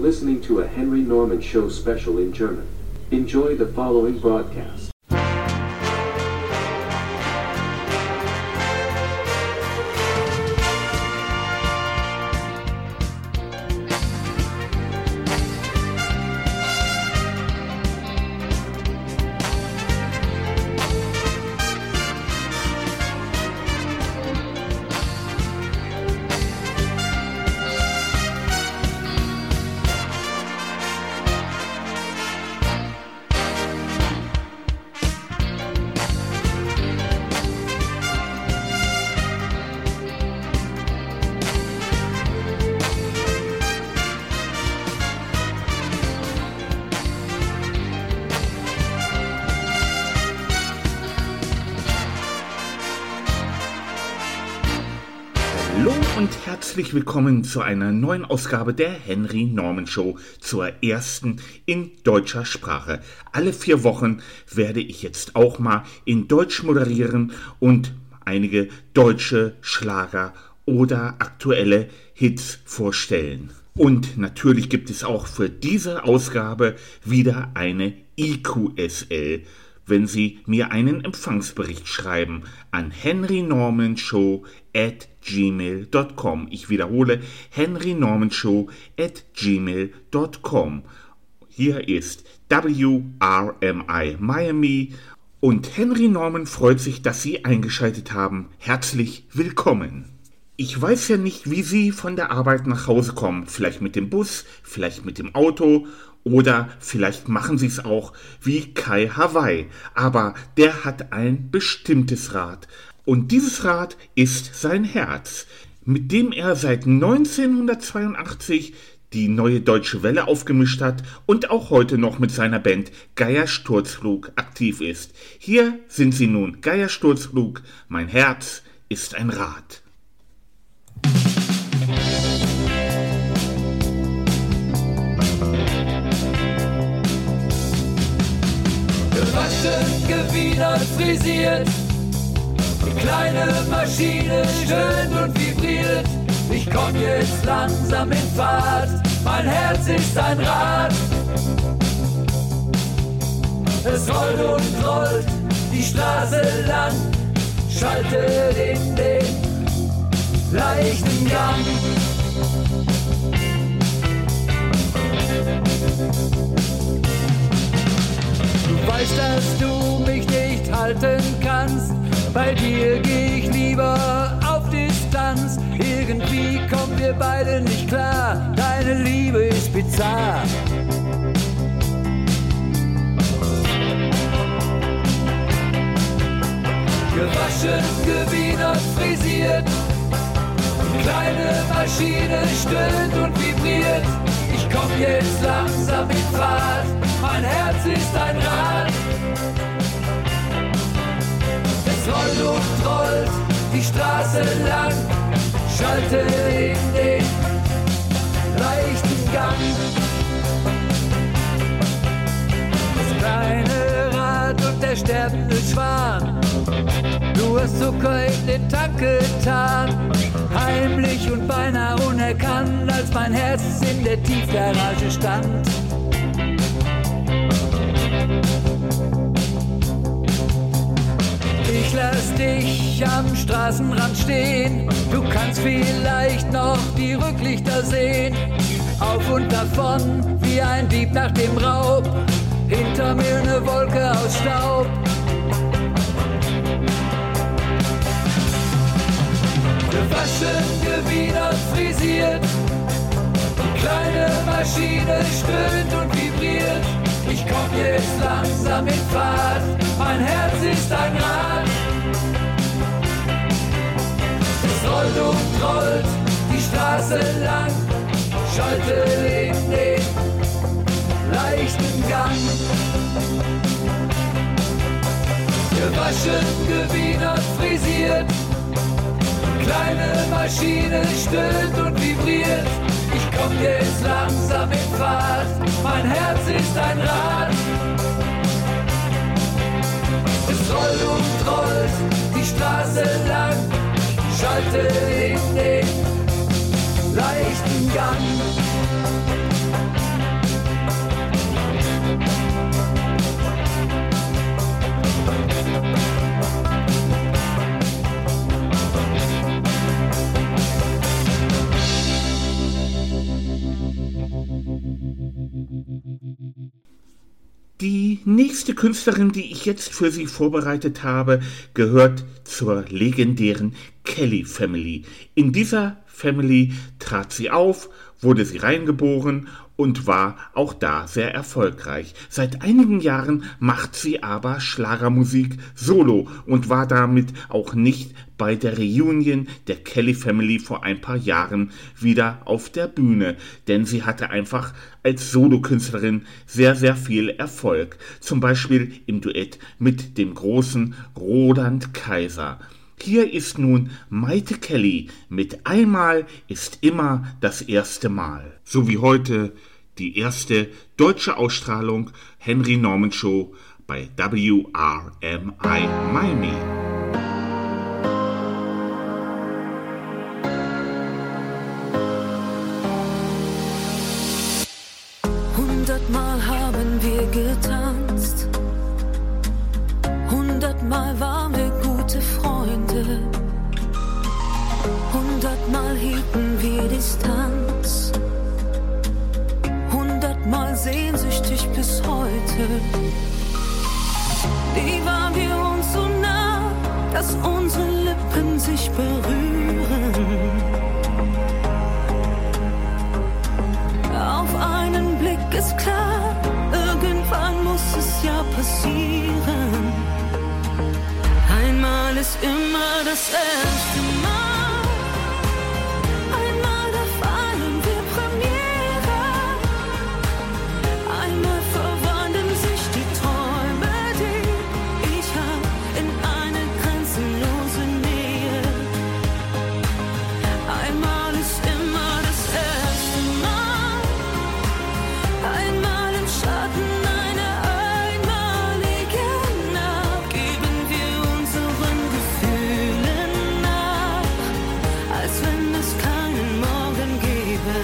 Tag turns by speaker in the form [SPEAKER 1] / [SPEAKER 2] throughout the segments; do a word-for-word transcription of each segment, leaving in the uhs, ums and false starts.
[SPEAKER 1] listening to a Henry Norman Show special in German. Enjoy the following broadcast.
[SPEAKER 2] Hallo und herzlich willkommen zu einer neuen Ausgabe der Henry Norman Show, zur ersten in deutscher Sprache. Alle vier Wochen werde ich jetzt auch mal in Deutsch moderieren und einige deutsche Schlager oder aktuelle Hits vorstellen. Und natürlich gibt es auch für diese Ausgabe wieder eine I Q S L, wenn Sie mir einen Empfangsbericht schreiben an henrynormanshow at gmail dot com. Ich wiederhole, henrynormanshow at gmail dot com. Hier ist W R M I Miami und Henry Norman freut sich, dass Sie eingeschaltet haben. Herzlich willkommen. Ich weiß ja nicht, wie Sie von der Arbeit nach Hause kommen. Vielleicht mit dem Bus, vielleicht mit dem Auto oder vielleicht machen Sie es auch wie Kai Hawaii. Aber der hat ein bestimmtes Rad. Und dieses Rad ist sein Herz, mit dem er seit neunzehnhundertzweiundachtzig die Neue Deutsche Welle aufgemischt hat und auch heute noch mit seiner Band Geier Sturzflug aktiv ist. Hier sind sie nun, Geier Sturzflug, mein Herz ist ein Rad.
[SPEAKER 3] Gewaschen, gewiedert, frisiert, die kleine Maschine stöhnt und vibriert. Ich komm jetzt langsam in Fahrt, mein Herz ist ein Rad. Es rollt und rollt die Straße lang, schaltet in den leichten Gang. Du weißt, dass du mich nicht halten kannst, bei dir geh ich lieber auf Distanz. Irgendwie kommen wir beide nicht klar, deine Liebe ist bizarr. Gewaschen, gewiedert, frisiert, die kleine Maschine stöhnt und vibriert. Ich komm jetzt langsam in Fahrt, mein Herz ist ein Rad. Es rollt und rollt die Straße lang, schalte in den leichten Gang. Das kleine Rad und der sterbende Schwan, du hast Zucker in den Tank getan, heimlich und beinahe unerkannt, als mein Herz in der Tiefgarage stand. Ich lass dich am Straßenrand stehen, du kannst vielleicht noch die Rücklichter sehen. Auf und davon wie ein Dieb nach dem Raub, hinter mir eine Wolke aus Staub. Gewaschen, gewiedert, frisiert, die kleine Maschine stöhnt und vibriert. Ich komm jetzt langsam in Fahrt, mein Herz ist ein Rad. Es rollt und rollt die Straße lang, schalte in den leichten Gang. Gewaschen, gewiedert, frisiert, kleine Maschine stöhnt und vibriert. Ich komm jetzt langsam in Fahrt, mein Herz ist ein Rad. Es rollt und rollt die Straße lang, schalte in den leichten Gang.
[SPEAKER 2] Die nächste Künstlerin, die ich jetzt für Sie vorbereitet habe, gehört zur legendären Kelly Family. In dieser Family trat sie auf, wurde sie reingeboren und war auch da sehr erfolgreich. Seit einigen Jahren macht sie aber Schlagermusik solo und war damit auch nicht bei der Reunion der Kelly Family vor ein paar Jahren wieder auf der Bühne, denn sie hatte einfach als Solokünstlerin sehr, sehr viel Erfolg. Zum Beispiel im Duett mit dem großen Roland Kaiser. Hier ist nun Mayte Kelly mit Einmal ist immer das erste Mal. So wie heute die erste deutsche Ausstrahlung Henry Norman Show bei W R M I Miami.
[SPEAKER 4] Hundertmal haben wir getanzt, hundertmal waren wir gute Freunde, hundertmal hielten wir Distanz, hundertmal sehnsüchtig bis heute. Nie waren wir uns so nah, dass unsere Lippen sich berühren. Auf einen Blick ist klar, irgendwann muss es ja passieren. Einmal ist immer das erste Mal. Einmal da feiern wir Premiere. Einmal verwandeln sich die Träume, die ich hab, in eine grenzenlose Nähe. Einmal ist immer das erste Mal. Einmal im Schatten einer einmaligen Nacht geben wir unseren Gefühlen nach, als wenn es keinen Morgen gäbe.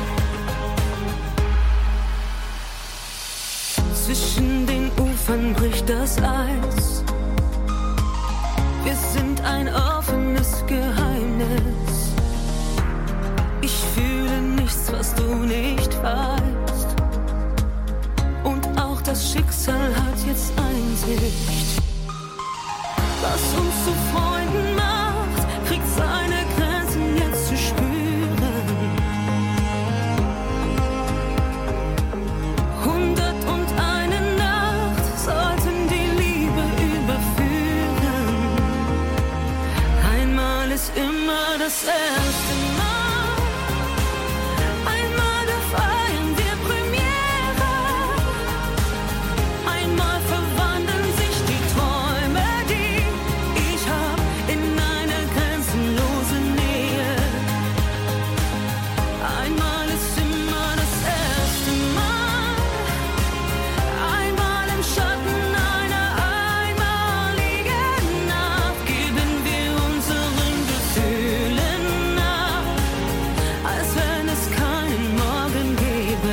[SPEAKER 4] Zwischen den Ufern bricht das Eis. Wir sind ein offenes Geheimnis. Ich fühle nichts, was du nicht weißt. Und auch das Schicksal hat jetzt Einsicht. Was uns zu Freunden macht, kriegt seine Grenzen jetzt zu spüren. Hundert und eine Nacht sollten die Liebe überführen. Einmal ist immer das erste Mal. Einmal da feiern wir Premiere. Einmal verwandeln sich die Träume, die ich hab, in eine grenzenlose Nähe. Einmal ist immer das erste Mal. Einmal im Schatten einer einmaligen Nacht geben wir unseren Gefühlen nach, als wenn es keinen Morgen gäbe.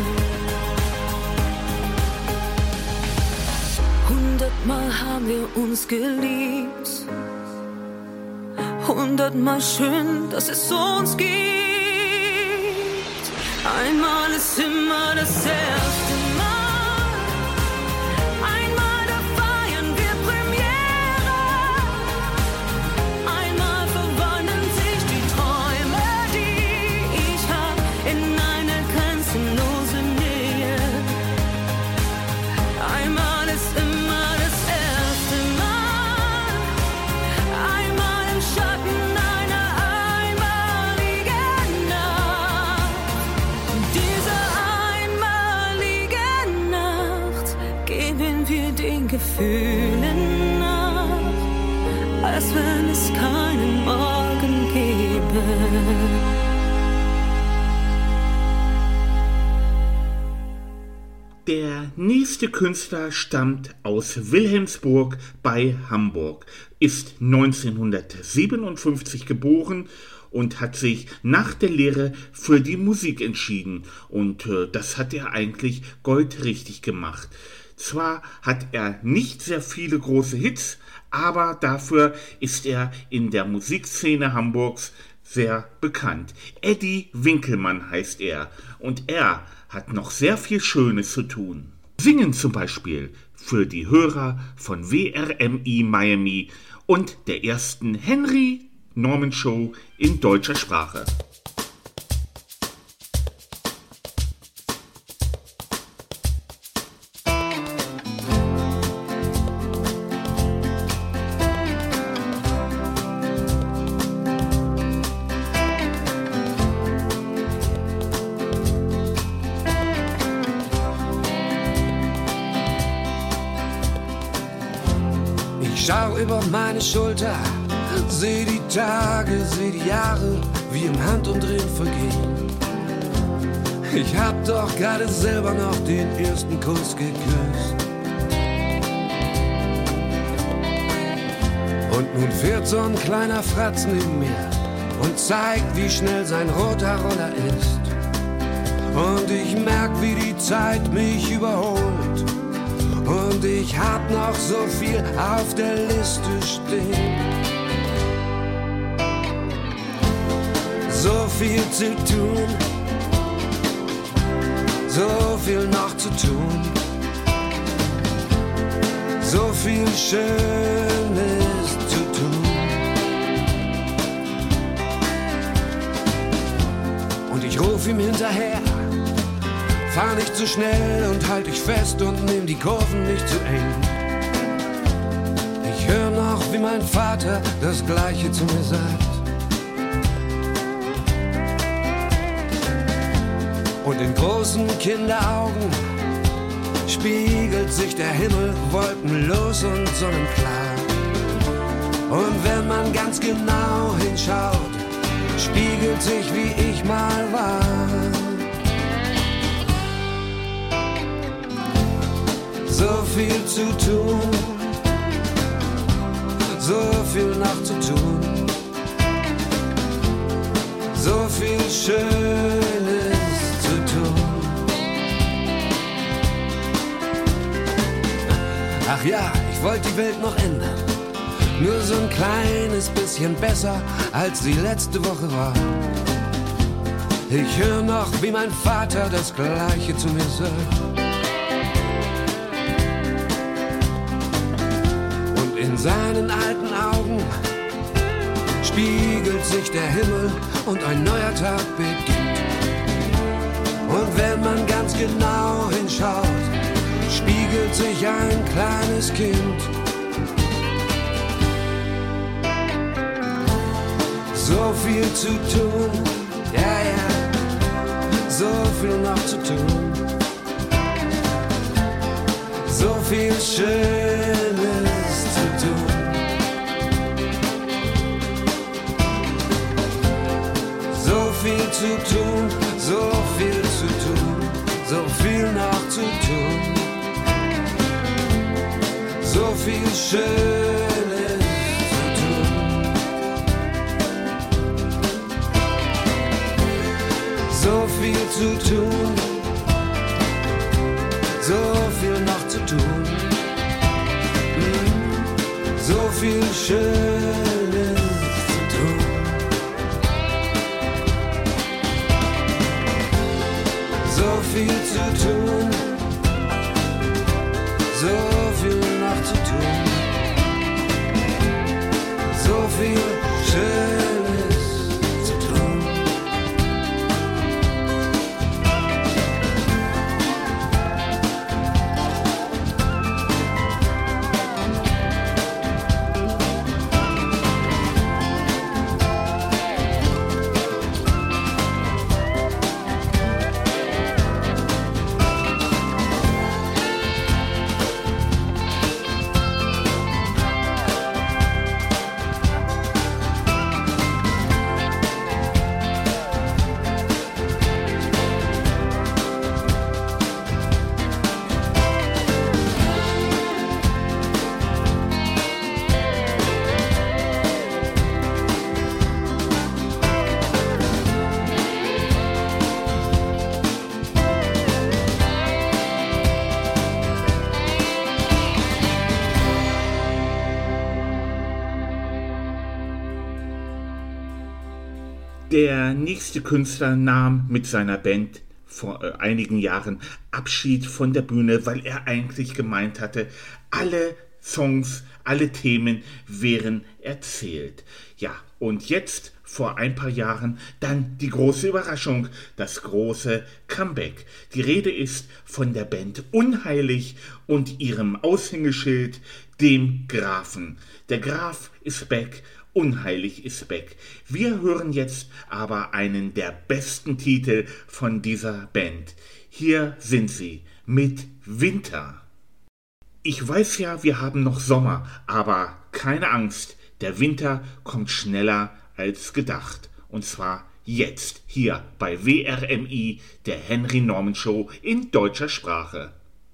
[SPEAKER 4] Hundertmal haben wir uns geliebt, hundertmal schön, dass es uns gibt. Einmal ist immer das erste Mal. Einmal da feiern wir Premiere. Einmal verwandeln sich die Träume, die ich hab, in eine grenzenlose Nähe. Einmal ist immer das erste Mal. Einmal im Schatten einer einmaligen Nacht. Diese einmalige Nacht geben wir den Gefühlen nach, als wenn es keinen Morgen gäbe.
[SPEAKER 2] Der nächste Künstler stammt aus Wilhelmsburg bei Hamburg, ist neunzehnhundertsiebenundfünfzig geboren und hat sich nach der Lehre für die Musik entschieden. Und äh, das hat er eigentlich goldrichtig gemacht. Zwar hat er nicht sehr viele große Hits, aber dafür ist er in der Musikszene Hamburgs sehr bekannt. Eddie Winkelmann heißt er und er hat noch sehr viel Schönes zu tun. Singen zum Beispiel für die Hörer von W R M I Miami und der ersten Henry Norman Show in deutscher Sprache.
[SPEAKER 5] Schau über meine Schulter, seh die Tage, seh die Jahre, wie im Handumdrehen vergehen. Ich hab doch gerade selber noch den ersten Kuss geküsst. Und nun fährt so ein kleiner Fratz neben mir und zeigt, wie schnell sein roter Roller ist. Und ich merk, wie die Zeit mich überholt. Und ich hab noch so viel auf der Liste stehen. So viel zu tun, so viel noch zu tun, so viel Schönes zu tun. Und ich ruf ihm hinterher: Fahr nicht zu schnell und halt dich fest und nimm die Kurven nicht zu eng. Ich hör noch, wie mein Vater das Gleiche zu mir sagt. Und in großen Kinderaugen spiegelt sich der Himmel wolkenlos und sonnenklar. Und wenn man ganz genau hinschaut, spiegelt sich, wie ich mal war. So viel zu tun, so viel noch zu tun, so viel Schönes zu tun. Ach ja, ich wollte die Welt noch ändern, nur so ein kleines bisschen besser, als sie letzte Woche war. Ich höre noch, wie mein Vater das Gleiche zu mir sagt. In seinen alten Augen spiegelt sich der Himmel und ein neuer Tag beginnt. Und wenn man ganz genau hinschaut, spiegelt sich ein kleines Kind. So viel zu tun, ja, ja, so viel noch zu tun, so viel Schönes. So viel zu tun, so viel zu tun, so viel noch zu tun, so viel Schönes zu tun, so viel zu tun, so viel noch zu tun, so viel Schönes zu tun. So viel zu tun, so viel noch zu tun, so viel Schönes zu tun.
[SPEAKER 2] Der nächste Künstler nahm mit seiner Band vor äh, einigen Jahren Abschied von der Bühne, weil er eigentlich gemeint hatte, alle Songs, alle Themen wären erzählt. Ja, und jetzt, vor ein paar Jahren, dann die große Überraschung, das große Comeback. Die Rede ist von der Band Unheilig und ihrem Aushängeschild, dem Grafen. Der Graf ist back, Unheilig ist back. Wir hören jetzt aber einen der besten Titel von dieser Band. Hier sind sie mit Winter. Ich weiß ja, wir haben noch Sommer, aber keine Angst, der Winter kommt schneller als gedacht. Und zwar jetzt, hier bei W R M I, der Henry Norman Show in deutscher Sprache.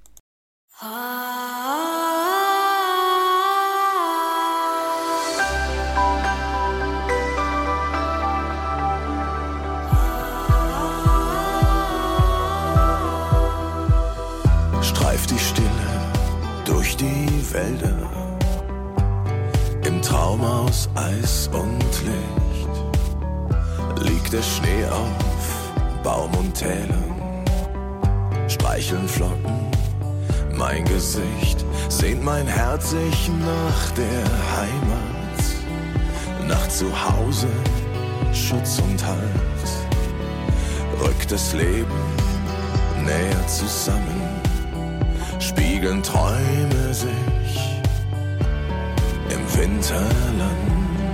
[SPEAKER 6] Streift die Stille durch die Wälder, im Traum aus Eis und Licht, liegt der Schnee auf Baum und Tälern, streicheln Flocken mein Gesicht, sehnt mein Herz sich nach der Heimat, nach Zuhause, Schutz und Halt, rückt das Leben näher zusammen, spiegeln Träume sich im Winterland.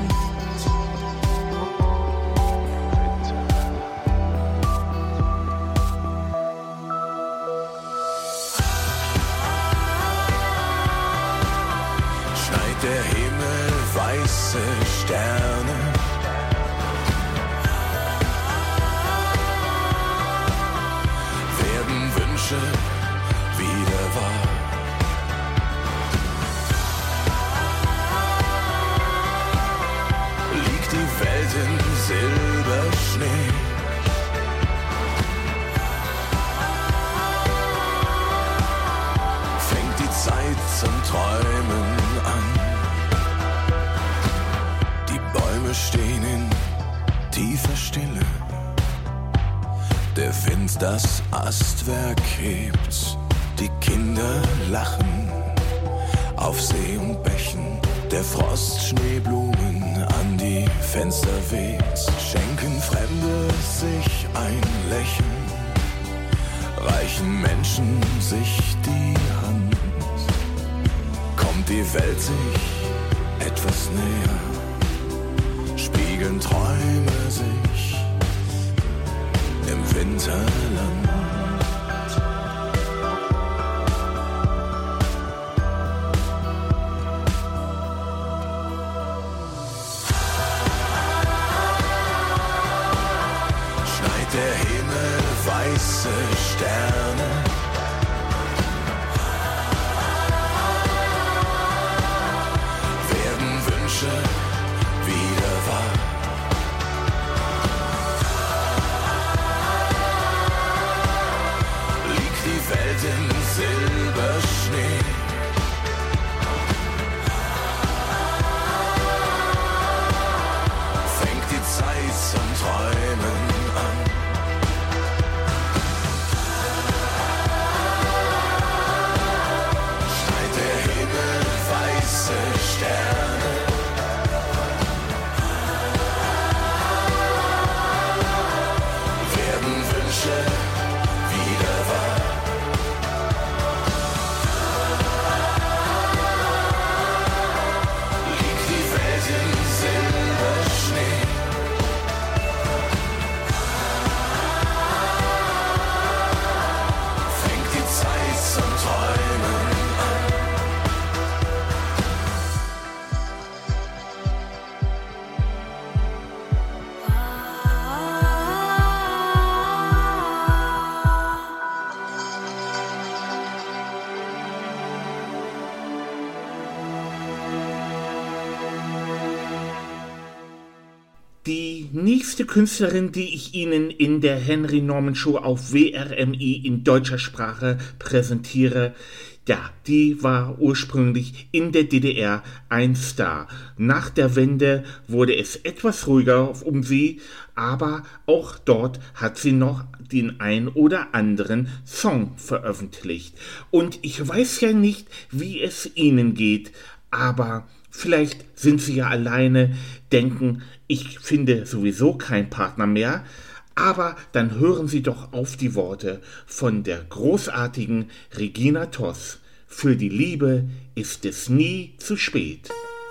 [SPEAKER 6] Schneit der Himmel weiße Sterne, werden Wünsche wieder wahr. Liegt die Welt in Silberschnee, fängt die Zeit zum Träumen an. Die Bäume stehen in tiefer Stille, der Wind das Astwerk hebt, die Kinder lachen auf See und Bächen, der Frost Schneeblumen an die Fenster weht, schenken Fremde sich ein Lächeln, reichen Menschen sich die Hand, kommt die Welt sich etwas näher, spiegeln Träume sich im Winterland. Schneit der Himmel weiße Sterne, werden Wünsche wieder wahr. Welt in Silberschnee, fängt die Zeit zum Träumen an. Schneit der Himmel weiße Sterne, werden Wünsche wieder wahr.
[SPEAKER 2] Die nächste Künstlerin, die ich Ihnen in der Henry Norman Show auf W R M I in deutscher Sprache präsentiere, Ja, die war ursprünglich in der D D R ein Star. Nach der Wende wurde es etwas ruhiger um sie, aber auch dort hat sie noch den ein oder anderen Song veröffentlicht. Und ich weiß ja nicht, wie es Ihnen geht, aber vielleicht sind Sie ja alleine, denken, ich finde sowieso keinen Partner mehr, aber dann hören Sie doch auf die Worte von der großartigen Regina Toss. Für die Liebe ist es nie zu spät.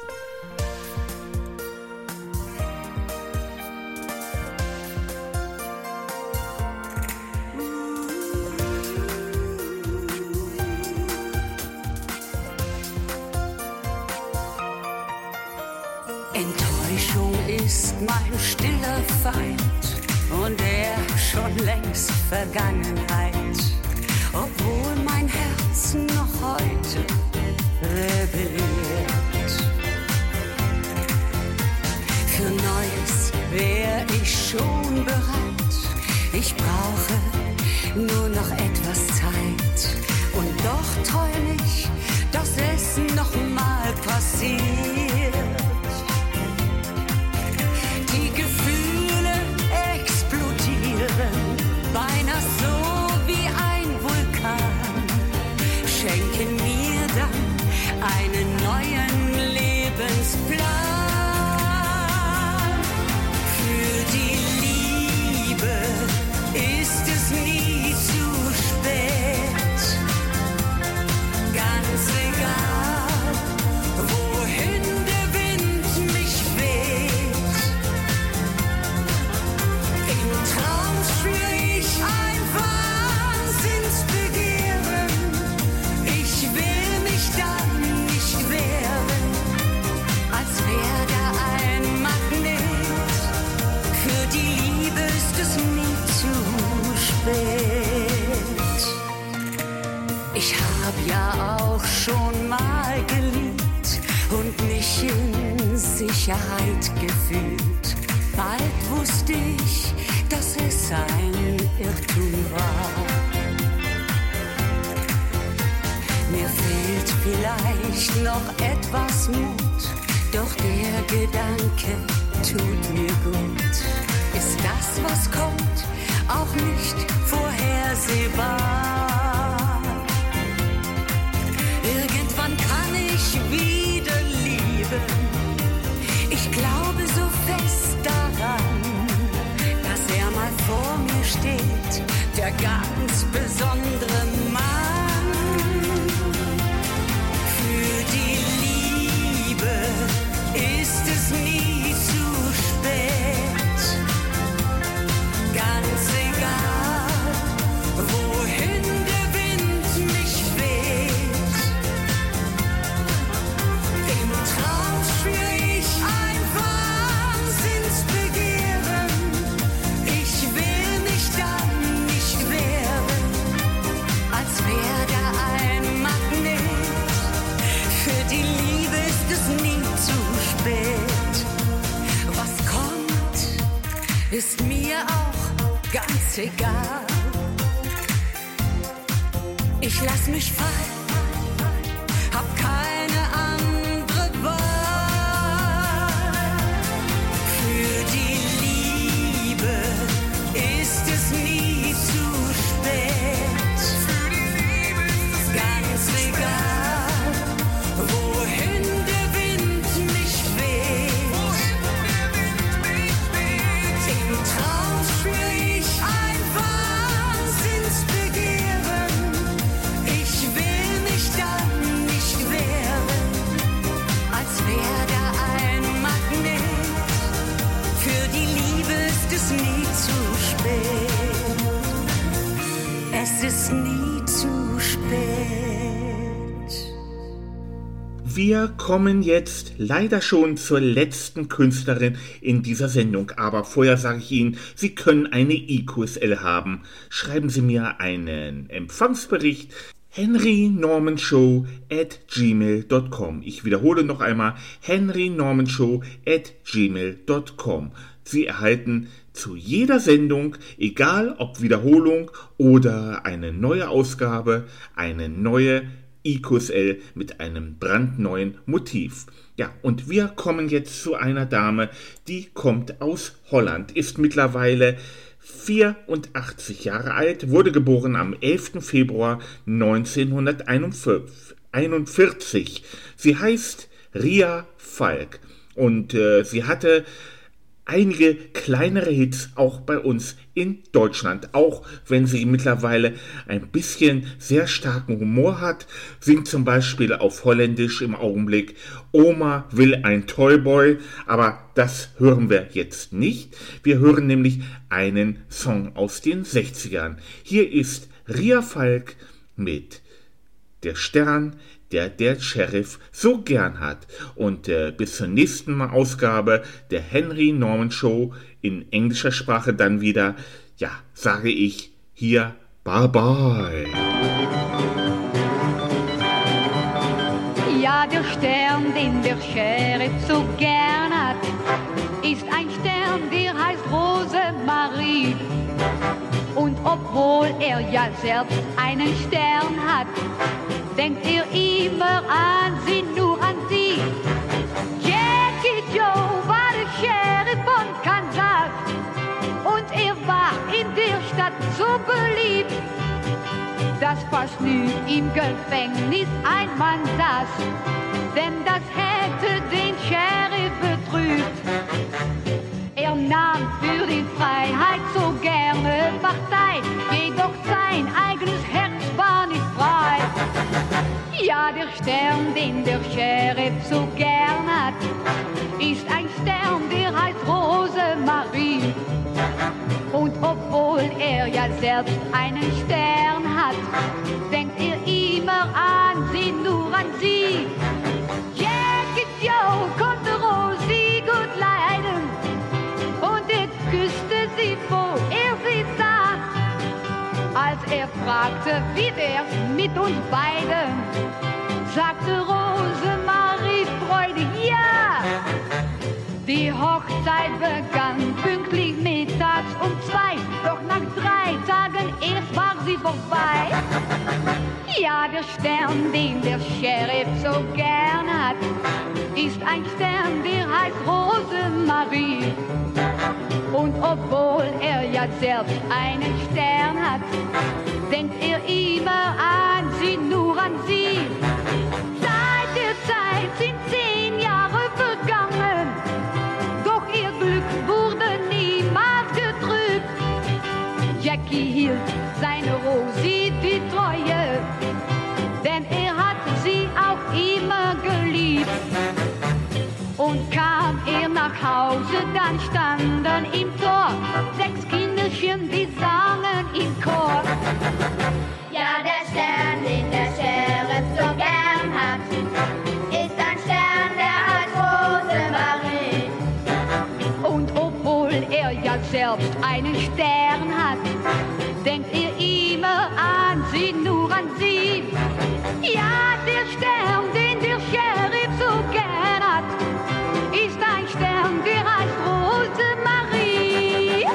[SPEAKER 4] Enttäuschung ist mein stiller Feind und er schon längst Vergangenheit, obwohl mein Herz noch heute rebelliert. Für Neues wär ich schon bereit, ich brauche nur noch etwas Zeit. Und doch träum ich, dass es noch mal passiert. Die Gefühle explodieren, beinahe so wie ein Vulkan, schenken mir dann einen neuen Lebensplan. Für die Liebe ist es nie zu spät, ganz egal, wohin der Wind mich weht. Im Traum spür ich ein Wahnsinnsbegehren, ich will mich dann nicht wehren, als wär da ein Magnet. Für die Liebe ist es nie zu spät. Ich hab ja auch schon mal geliebt und mich in Sicherheit gefühlt. Bald wusste ich, dass es ein Irrtum war. Mir fehlt vielleicht noch etwas Mut, doch der Gedanke tut mir gut. Ist das, was kommt, auch nicht vorhersehbar? Irgendwann kann ich wieder lieben. Ich glaube so fest daran, dass er mal vor mir steht, der ganz besondere Mann. Für die Liebe ist es nie zu spät, ganz egal, wohin der Wind mich weht. Im Traum spür ich ein Wahnsinnsbegehren, ich will mich dann nicht wehren, als wär da ein Magnet. Für die Liebe ist es nie zu spät. Was kommt, ist mir auch ganz egal. Ich lass mich fallen, hab keine andere Wahl. Für die Liebe ist es nie zu spät. Für die Liebe ist es ganz egal, wohin der Wind mich weht. Im Traum spür ich ein Wahnsinnsbegehren, ich will mich dann nicht wehren, als wär da ein Magnet. Für die Liebe ist es nie zu spät, es ist nie zu spät.
[SPEAKER 2] Wir kommen jetzt leider schon zur letzten Künstlerin in dieser Sendung, aber vorher sage ich Ihnen, Sie können eine I Q S L haben. Schreiben Sie mir einen Empfangsbericht, henry norman show at gmail dot com. Ich wiederhole noch einmal, henry norman show at gmail dot com. Sie erhalten zu jeder Sendung, egal ob Wiederholung oder eine neue Ausgabe, eine neue I Q S L mit einem brandneuen Motiv. Ja, und wir kommen jetzt zu einer Dame, die kommt aus Holland, ist mittlerweile vierundachtzig Jahre alt, wurde geboren am elften Februar neunzehnhunderteinundvierzig. Sie heißt Ria Falk und äh, sie hatte einige kleinere Hits auch bei uns in Deutschland, auch wenn sie mittlerweile ein bisschen sehr starken Humor hat, singt zum Beispiel auf Holländisch im Augenblick Oma will ein Toyboy, aber das hören wir jetzt nicht. Wir hören nämlich einen Song aus den sechzigern. Hier ist Ria Falk mit Der Stern, der der Sheriff so gern hat. Und äh, bis zur nächsten Mal Ausgabe der Henry Norman Show in englischer Sprache dann wieder, ja, sage ich hier bye bye.
[SPEAKER 7] Ja, der Stern, den der Sheriff so gern hat, ist ein Stern, der heißt Rosemarie. Und obwohl er ja selbst einen Stern hat, denkt er immer an sie, nur an sie. Jackie Joe war der Sheriff von Kansas und er war in der Stadt so beliebt, dass fast nie im Gefängnis ein Mann saß, denn das hätte den Sheriff betrübt. Er nahm für die Freiheit so gerne Partei, jedoch sein eigenes Herz war nicht frei. Ja, der Stern, den der Sheriff so gern hat, ist ein Stern, der heißt Rosemarie. Und obwohl er ja selbst einen Stern hat, denkt er immer an sie, nur an sie. Jackie Joe konnte Rosie gut leiden und er küsste sie, wo er sie sah. Als er fragte, wie wär's mit uns beiden, sagte Rosemarie freudig ja. Die Hochzeit begann pünktlich mittags um zwei, doch nach drei Tagen erst war sie vorbei. Ja, der Stern, den der Sheriff so gern hat, ist ein Stern, der heißt Rosemarie. Und obwohl er ja selbst einen Stern hat, denkt er immer an sie, nur an sie. Seit der Zeit sind zehn Jahre vergangen, doch ihr Glück wurde niemals getrübt. Jackie hielt seine Rosie die Treue, denn er hat sie auch immer geliebt. Und kam er nach Hause, dann standen im Tor sechs Kinderchen, die sangen im Chor.
[SPEAKER 8] Ja, der Stern, den der Sheriff so gern hat, ist ein Stern, der heißt Rosemarie.
[SPEAKER 7] Und obwohl er ja selbst einen Stern hat, denkt er immer an sie, nur an sie. Ja, der Stern, den der Sheriff so gern hat, ist ein Stern, der heißt Rosemarie.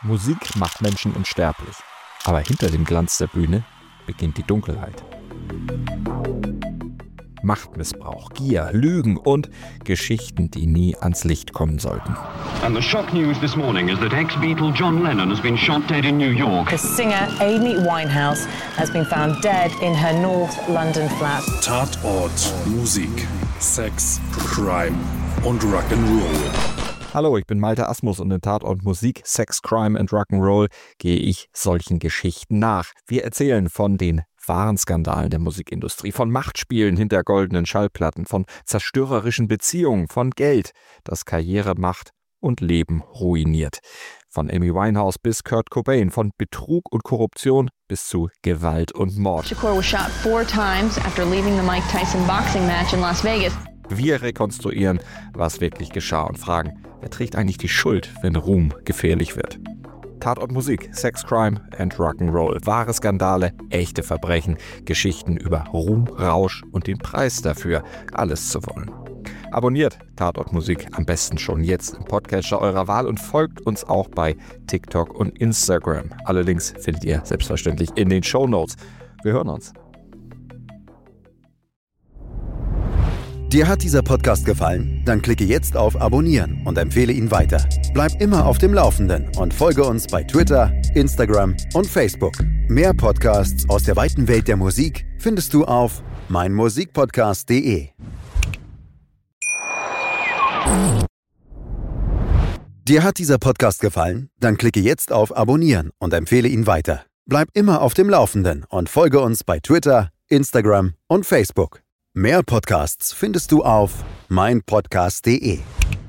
[SPEAKER 9] Musik macht Menschen unsterblich. Aber hinter dem Glanz der Bühne beginnt die Dunkelheit. Machtmissbrauch, Gier, Lügen und Geschichten, die nie ans Licht kommen sollten.
[SPEAKER 10] And the shock news this morning is that ex-Beatle John Lennon has been shot dead in New York.
[SPEAKER 11] The singer Amy Winehouse has been found dead in her North London flat.
[SPEAKER 12] Tatort, Musik, Sex, Crime und Rock'n'Roll.
[SPEAKER 9] Hallo, ich bin Malte Asmus und in Tatort Musik, Sex, Crime and Rock'n'Roll gehe ich solchen Geschichten nach. Wir erzählen von den wahren Skandalen der Musikindustrie, von Machtspielen hinter goldenen Schallplatten, von zerstörerischen Beziehungen, von Geld, das Karriere macht und Leben ruiniert. Von Amy Winehouse bis Kurt Cobain, von Betrug und Korruption bis zu Gewalt und Mord.
[SPEAKER 13] Shakur was shot four times after leaving the Mike Tyson boxing match in Las Vegas.
[SPEAKER 9] Wir rekonstruieren, was wirklich geschah und fragen, wer trägt eigentlich die Schuld, wenn Ruhm gefährlich wird? Tatort Musik, Sex, Crime and Rock'n'Roll. Wahre Skandale, echte Verbrechen, Geschichten über Ruhm, Rausch und den Preis dafür, alles zu wollen. Abonniert Tatort Musik am besten schon jetzt im Podcatcher eurer Wahl und folgt uns auch bei TikTok und Instagram. Alle Links findet ihr selbstverständlich in den Shownotes. Wir hören uns.
[SPEAKER 14] Dir hat dieser Podcast gefallen? Dann klicke jetzt auf Abonnieren und empfehle ihn weiter. Bleib immer auf dem Laufenden und folge uns bei Twitter, Instagram und Facebook. Mehr Podcasts aus der weiten Welt der Musik findest du auf mein musikpodcast punkt de. Dir hat dieser Podcast gefallen? Dann klicke jetzt auf Abonnieren und empfehle ihn weiter. Bleib immer auf dem Laufenden und folge uns bei Twitter, Instagram und Facebook. Mehr Podcasts findest du auf mein podcast punkt de.